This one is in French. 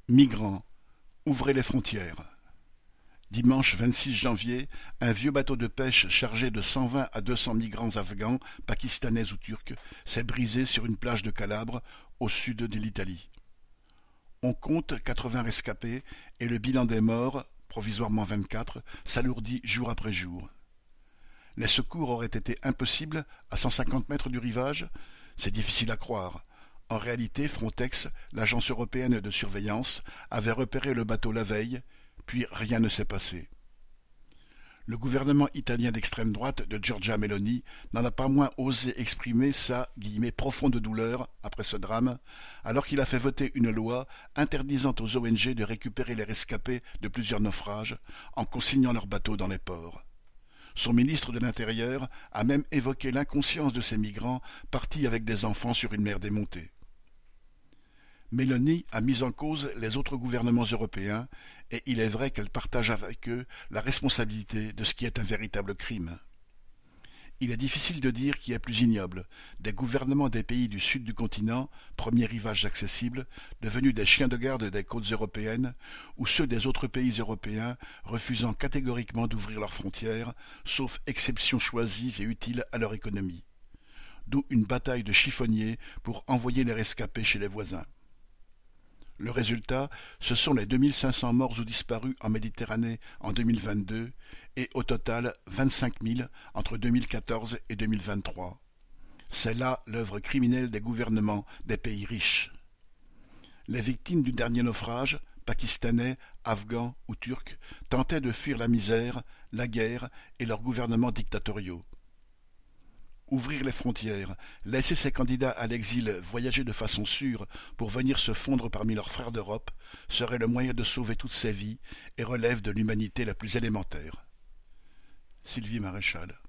Migrants, ouvrez les frontières. Dimanche 26 janvier, un vieux bateau de pêche chargé de 120 à 200 migrants afghans, pakistanais ou turcs s'est brisé sur une plage de Calabre, au sud de l'Italie. On compte 80 rescapés et le bilan des morts, provisoirement 24, s'alourdit jour après jour. Les secours auraient été impossibles à 150 mètres du rivage? C'est difficile à croire. En réalité, Frontex, l'agence européenne de surveillance, avait repéré le bateau la veille, puis rien ne s'est passé. Le gouvernement italien d'extrême droite de Giorgia Meloni n'en a pas moins osé exprimer sa « profonde douleur » après ce drame, alors qu'il a fait voter une loi interdisant aux ONG de récupérer les rescapés de plusieurs naufrages en consignant leurs bateaux dans les ports. Son ministre de l'Intérieur a même évoqué l'inconscience de ces migrants partis avec des enfants sur une mer démontée. Meloni a mis en cause les autres gouvernements européens et il est vrai qu'elle partage avec eux la responsabilité de ce qui est un véritable crime. Il est difficile de dire qui est plus ignoble, des gouvernements des pays du sud du continent, premier rivage accessible, devenus des chiens de garde des côtes européennes, ou ceux des autres pays européens refusant catégoriquement d'ouvrir leurs frontières, sauf exceptions choisies et utiles à leur économie. D'où une bataille de chiffonniers pour envoyer les rescapés chez les voisins. Le résultat, ce sont les 2500 morts ou disparus en Méditerranée en 2022 et au total 25 000 entre 2014 et 2023. C'est là l'œuvre criminelle des gouvernements des pays riches. Les victimes du dernier naufrage, pakistanais, afghans ou turcs, tentaient de fuir la misère, la guerre et leurs gouvernements dictatoriaux. Ouvrir les frontières, laisser ces candidats à l'exil voyager de façon sûre pour venir se fondre parmi leurs frères d'Europe serait le moyen de sauver toutes ces vies et relève de l'humanité la plus élémentaire. Sylvie Maréchal.